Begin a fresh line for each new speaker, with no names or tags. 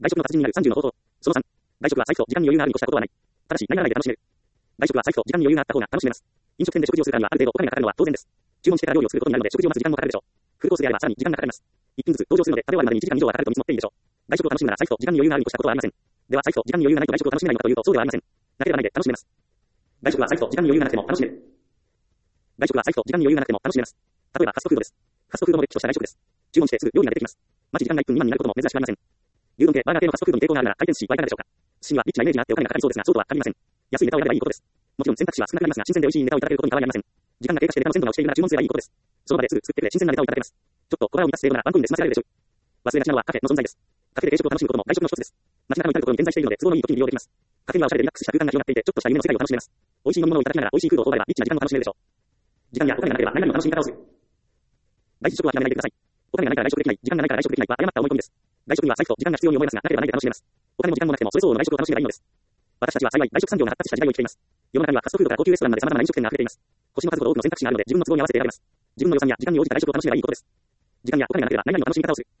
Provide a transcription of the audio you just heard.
外食の達人になる30の方法。その3、外食は財布と時間に余裕があるに越したことはない。ただし、何がないで楽しめる。外食は財布と時間に余裕があった方が楽しめます。飲食店で食事をするからにはある程度お金がかかるのは当然です。注文してから料理を作ることになるので食事を待つ時間もかかるでしょう。フルコースであればさらに時間がかかります。一品ずつ登場するので食べ終わるまでに1時間以上はかかると見積もっていいでしょう。外食を楽しむなら財布と時間に余裕があるに越したことはありません。では財布と時間に余裕がないと外食を楽しめないのかというとそうではありません。なければないで楽しめます。外食は財布と時間に余裕がなくても楽しめる。外食は財布と時間に余裕がなくても楽しめます。例えばファストフードです。ファストフードのれっきとした外食です。注文してすぐ料理が出てきます。待ち時間が1分未満になることも珍しくありません。牛丼系、バーガー系のファストフードに抵抗があるなら回転寿司はいかがでしょうか。寿司にはリッチなイメージがあってお金がかかりそうですがそうとは限りません。安いネタをやればいいことです。もちろん選択肢は少なくなりますが新鮮で美味しいネタをいただけることに変わりありません。時間が経過してネタの鮮度が落ちているなら注文すればいいことです。その場ですぐ作ってくれ新鮮なネタをいただけます。ちょっと小腹を満たす程度ならワンコインで済ませられるでしょう。忘れがちなのはカフェの存在です。カフェで軽食を楽しむことも外食の一つです。街中の至るところに点在しているので都合のいい時に利用できます。カフェにはおしゃれでリラックスした空間が広がっていてちょっとした夢の世界を楽しめます。美味しい飲み物をいただきながら美味しいフードを頬張ればリッチな時間も楽しめるでしょう。時間やお金がなければ何々の楽しみ方をする。外食は諦めないでください。お金がないから外食できない、時間がないから外食できないは誤った思い込みです。外食には財布と時間が必要に思いますがなければないで楽しめます。お金も時間もなくてもそれ相応の外食を楽しめばいいのです。私たちは幸い外食産業が発達した時代を生きています。世の中にはファストフードから高級レストランまで様々な飲食店が溢れています。腰の数ほど多くの選択肢があるので自分の都合に合わせて選べます。自分の予算や時間に応じた外食を楽しめばいいことです。時間やお金がなければ何々の楽しみ方をする。